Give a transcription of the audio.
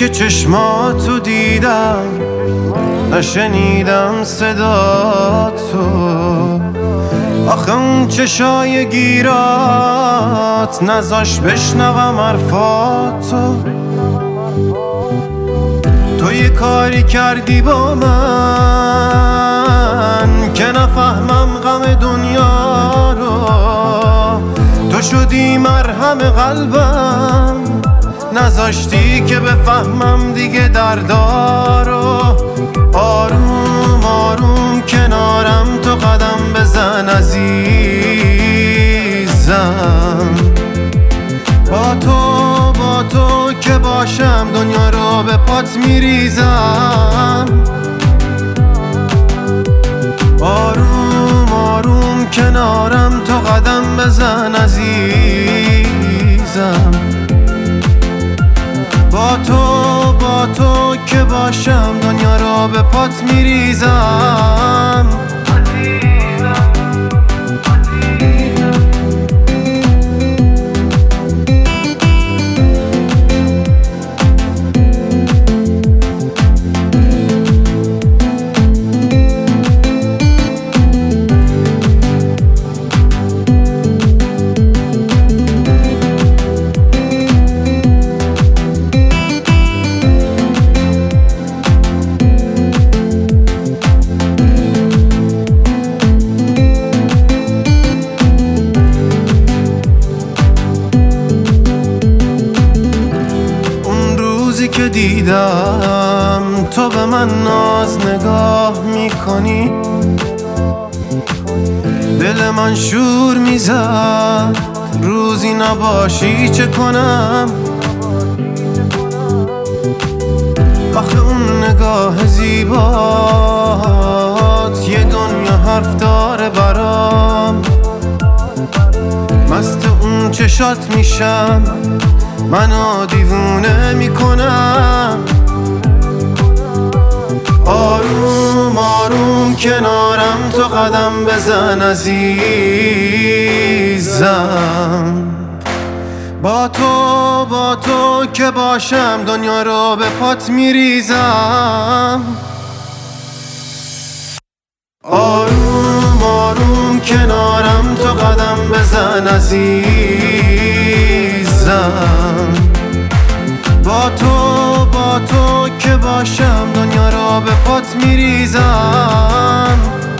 که چشماتو دیدم، نشنیدم صداتو. آخه اون چشای گیرات نذاش بشنوم حرفاتو. تو یه کاری کردی با من که نفهمم غم دنیا رو. تو شدی مرهم قلبم، نذاشتی که بفهمم دیگه دردارو. آروم آروم کنارم تو قدم بزن عزیزم. با تو که باشم دنیا رو به پات میریزم. آروم آروم کنارم تو قدم بزن عزیزم. با تو که باشم دنیا رو به پات میریزم. که دیدم تو به من ناز نگاه میکنی، دل من شور میزد روزی نباشی چه کنم. آخه اون نگاه زیبات یه دنیا حرف داره برام. مست اون چشات میشم، منو دیوونه میکنم. آروم آروم کنارم تو قدم بزن عزیزم. با تو که باشم دنیا رو به پات میریزم. آروم آروم کنارم تو قدم بزن عزیزم. با تو که باشم دنیا رو به پات میریزم.